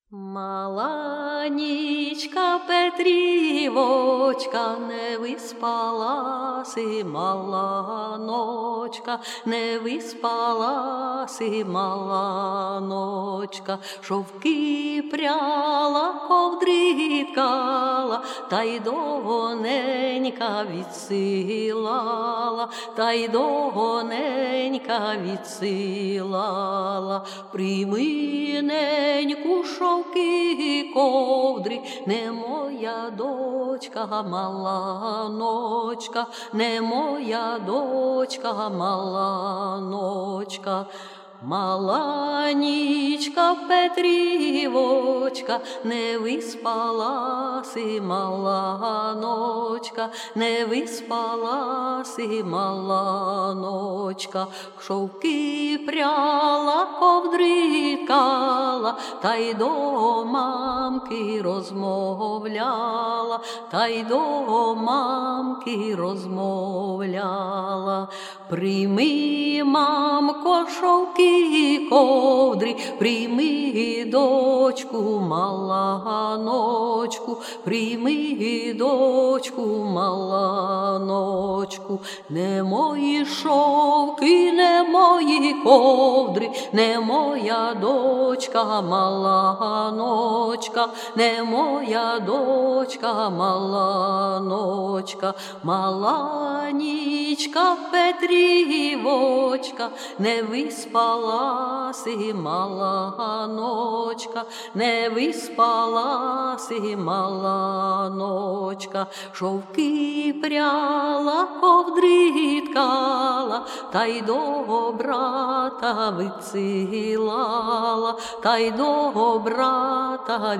Мала нічка Петрівочка, не виспаласи, мала ночка, не виспаласи, мала ночка, шовки пряла, ковдри ткала, та й довгоненька відсилала, та й довгоненька відсилала. Прийми, неньку, шовки ковдри, не моя дочка, мала ночка, не моя дочка, мала ночка. Мала нічка Петрівочка, не виспаласи, мала ночка, не виспаласи, мала ночка, шовки пряла, ковдри ткала, та й до мамки розмовляла, та й до мамки розмовляла. Прийми, мамко, шовки ковдри, прийми, дочку, мала ночку, прийми, дочку, мала ночку. Не мої шовки, не мої ковдри, не моя дочка, мала ночка, не моя дочка, мала ночка. Мала нічка Петрівочка, не виспаласи, мала ночка, не виспаласи, мала ночка, шовки пряла, ковдри ткала, та й до брата відсилала, та й до брата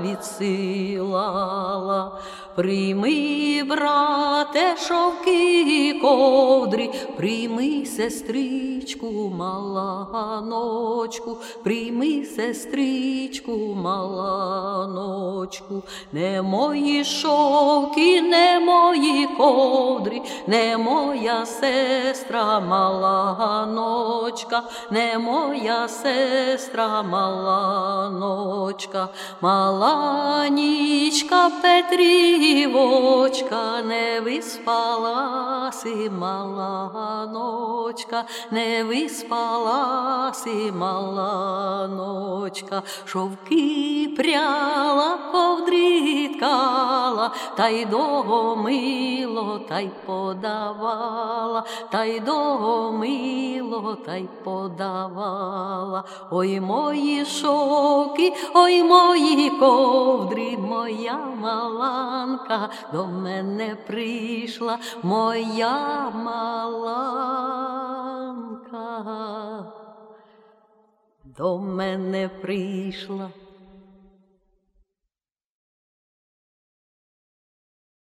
відсилала. Прийми, брате, шовки ковдри, прийми, сестричку, мала ночку, прийми, сестричку, мала ночку. Не мої шовки, не мої ковдри, не моя сестра, мала ночка, не моя сестра, мала ночка. Мала нічка Петрівочка, не виспаласи, мала ночка, не виспаласи, мала ночка, шовки пряла, ковдри ткала, та й до мило, та й подавала, та й до мило, та й подавала. Ой, мої шовки, ой, мої ковдри, моя маланка до мене прийшла, моя маланка до мене прийшла.